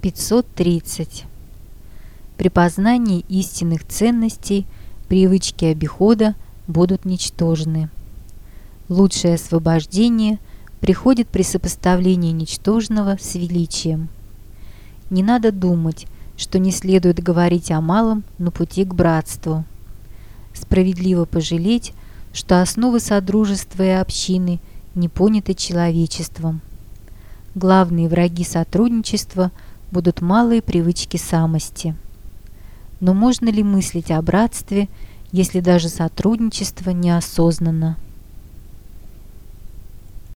530. При познании истинных ценностей привычки обихода будут ничтожны. Лучшее освобождение приходит при сопоставлении ничтожного с величием. Не надо думать, что не следует говорить о малом на пути к братству. Справедливо пожалеть, что основы содружества и общины не поняты человечеством. Главные враги сотрудничества будут малые привычки самости. Но можно ли мыслить о братстве, если даже сотрудничество неосознанно?